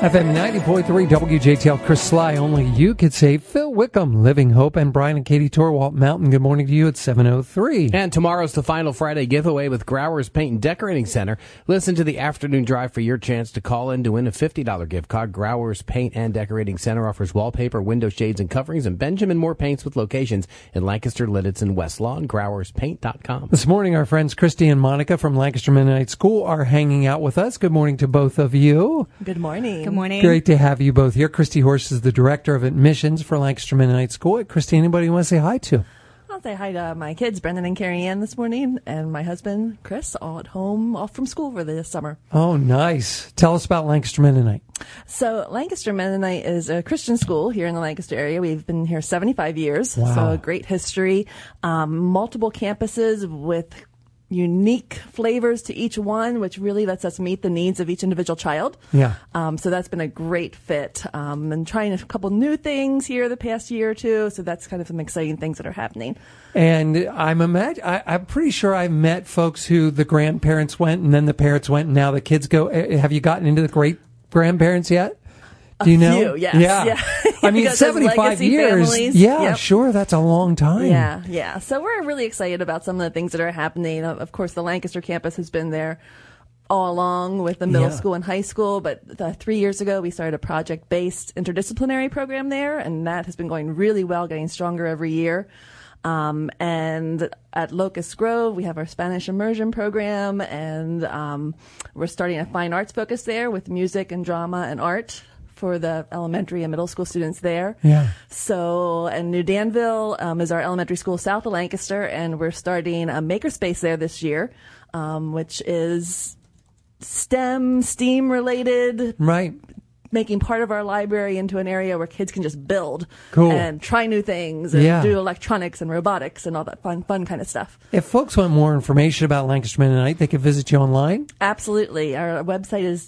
FM 90.3 WJTL, Chris Sly, only you could say. Phil Wickham, Living Hope, and Brian and Katie Torwalt Mountain. Good morning to you at 7:03. And tomorrow's the final Friday giveaway with Growers Paint and Decorating Center. Listen to the afternoon drive for your chance to call in to win a $50 gift card. Growers Paint and Decorating Center offers wallpaper, window shades, and coverings, and Benjamin Moore paints with locations in Lancaster, Lidditz, and West Lawn. GrowersPaint.com. This morning, our friends Christy and Monica from Lancaster Mennonite School are hanging out with us. Good morning to both of you. Good morning. Good morning. Great to have you both here. Christy Horst is the Director of Admissions for Lancaster Mennonite School. Christy, anybody you want to say hi to? I'll say hi to my kids, Brendan and Carrie Ann, this morning, and my husband, Chris, all at home, off from school for this summer. Oh, nice. Tell us about Lancaster Mennonite. So Lancaster Mennonite is a Christian school here in the Lancaster area. We've been here 75 years, Wow. so a great history, multiple campuses with unique flavors to each one, which really lets us meet the needs of each individual child. Yeah. So that's been a great fit. And trying a couple new things here the past year or two. So that's kind of some exciting things that are happening. And I'm pretty sure I've met folks who the grandparents went and then the parents went and now the kids go. Have you gotten into the great grandparents yet? Do you know? Few, yes. Yeah. I mean, 75 years. Families. Yeah, Yep. sure. That's a long time. Yeah. So we're really excited about some of the things that are happening. Of course, the Lancaster campus has been there all along with the middle school and high school. But 3 years ago, we started a project-based interdisciplinary program there, and that has been going really well, getting stronger every year. And at Locust Grove, we have our Spanish immersion program, and we're starting a fine arts focus there with music and drama and art for the elementary and middle school students there. Yeah. So, and New Danville is our elementary school south of Lancaster, and we're starting a makerspace there this year, which is STEAM related. Right. Making part of our library into an area where kids can just build and try new things and do electronics and robotics and all that fun kind of stuff. If folks want more information about Lancaster Mennonite, they can visit you online? Absolutely. Our website is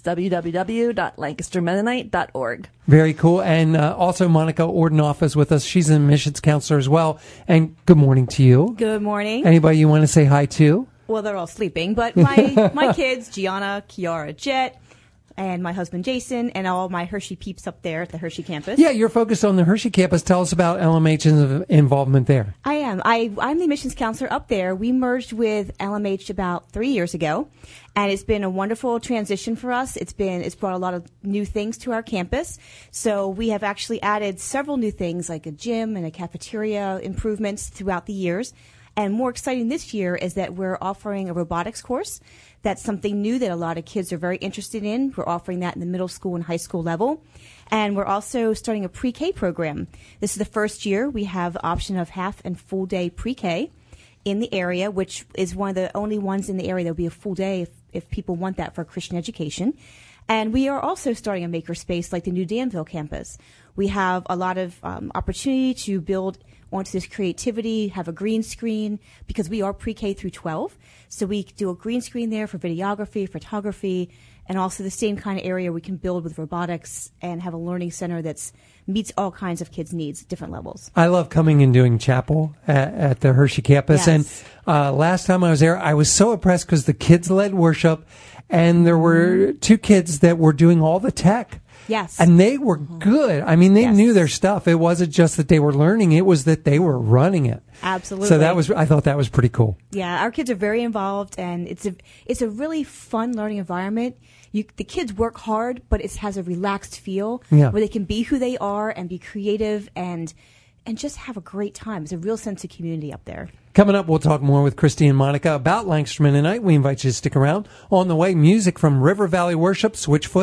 www.lancastermennonite.org. Very cool. And also Monica Ordenoff is with us. She's an admissions counselor as well. And good morning to you. Good morning. Anybody you want to say hi to? Well, they're all sleeping, but my kids, Gianna, Kiara, Jet, and my husband, Jason, and all my Hershey peeps up there at the Hershey campus. Yeah, you're focused on the Hershey campus. Tell us about LMH's involvement there. I am. I'm the admissions counselor up there. We merged with LMH about 3 years ago, and it's been a wonderful transition for us. It's brought a lot of new things to our campus. So we have actually added several new things like a gym and a cafeteria improvements throughout the years. And more exciting this year is that we're offering a robotics course. That's something new that a lot of kids are very interested in. We're offering that in the middle school and high school level. And we're also starting a pre-K program. This is the first year we have the option of half and full day pre-K in the area, which is one of the only ones in the area that will be a full day if people want that for Christian education. And we are also starting a makerspace like the New Danville campus. We have a lot of opportunity to build onto this creativity, have a green screen, because we are pre-K through 12. So we do a green screen there for videography, photography, and also the same kind of area we can build with robotics and have a learning center that meets all kinds of kids' needs at different levels. I love coming and doing chapel at the Hershey campus. Yes. And last time I was there, I was so impressed because the kids led worship, and there were two kids that were doing all the tech. Yes. And they were good. I mean, they knew their stuff. It wasn't just that they were learning. It was that they were running it. Absolutely. So I thought that was pretty cool. Yeah, our kids are very involved, and it's a really fun learning environment. The kids work hard, but it has a relaxed feel where they can be who they are and be creative and just have a great time. It's a real sense of community up there. Coming up, we'll talk more with Christy and Monica about Lancaster Mennonite. We invite you to stick around. On the way, music from River Valley Worship, Switchfoot.